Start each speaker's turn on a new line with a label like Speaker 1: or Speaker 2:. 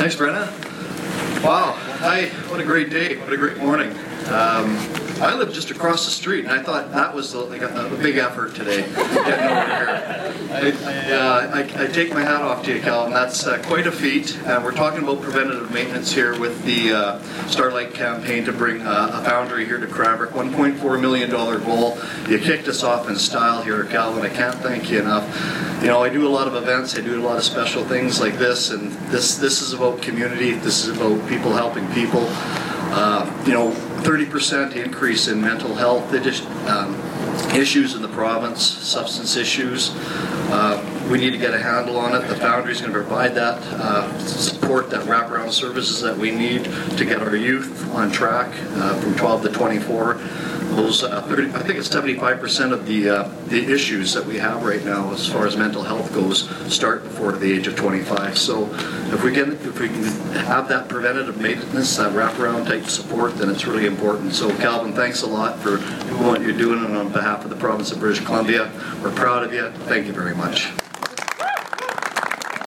Speaker 1: Thanks, Brenna. Wow, hi, what a great day, what a great morning. I live just across the street, and I thought that was like a big effort today, getting over here. I take my hat off to you, Calvin. That's quite a feat. We're talking about preventative maintenance here with the Starlight campaign to bring a foundry here to Cranbrook. $1.4 million goal. You kicked us off in style here, Calvin. I can't thank you enough. You know, I do a lot of events, I do a lot of special things like this, and this is about community, this is about people helping people. 30% increase in mental health issues in the province, substance issues. We need to get a handle on it. The Foundry is going to provide that support, that wraparound services that we need to get our youth on track from 12 to 24. Those, I think it's 75% of the issues that we have right now as far as mental health goes start before the age of 25. So if we can have that preventative maintenance, that wraparound type support, then it's really important. So Calvin, thanks a lot for what you're doing, and on behalf of the province of British Columbia, we're proud of you. Thank you very much.